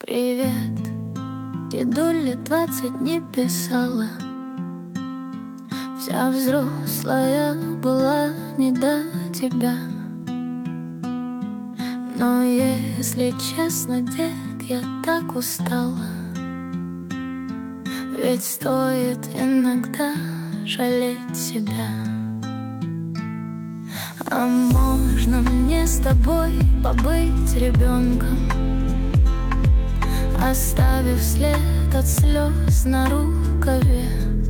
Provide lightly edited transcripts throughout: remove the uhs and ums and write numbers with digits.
Привет, дедуле 20 не писала. Вся взрослая была не до тебя. Но если честно, дед, я так устала. Ведь стоит иногда жалеть себя. А можно мне с тобой побыть ребенком, оставив след от слез на рукаве?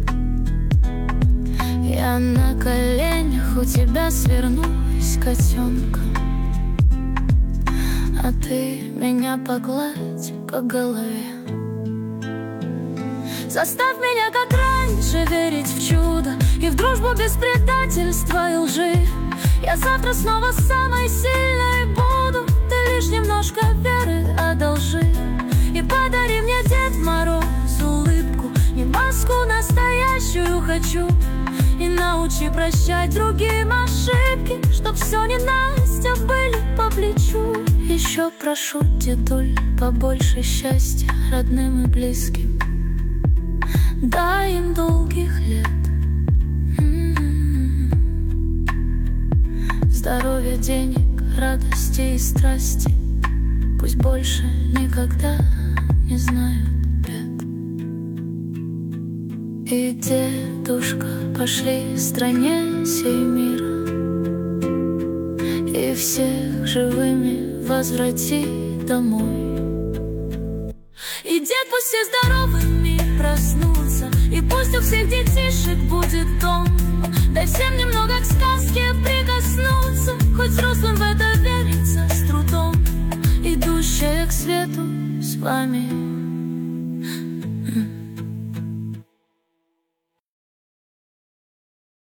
Я на коленях у тебя свернусь котенком, а ты меня погладь по голове. Заставь меня, как раньше, верить в чудо и в дружбу без предательства и лжи. Я завтра снова самой сильной буду. Ты лишь немножко веры одолжи. И подари мне, Дед Мороз, улыбку. Не маску настоящую хочу. И научи прощать другим ошибки, чтоб все ненастья были по плечу. Еще прошу, дедуль, побольше счастья родным и близким. Дай им долгих лет, здоровья, денег, радости и страсти. Пусть больше никогда не знают бед. И, дедушка, пошли в стране сей мира, и всех живыми возврати домой. И, дед, пусть все здоровыми проснутся, и пусть у всех детишек будет дом. Дай всем немного к сказке прикоснуться, хоть взрослым в это верится с трудом. Идущая к свету с вами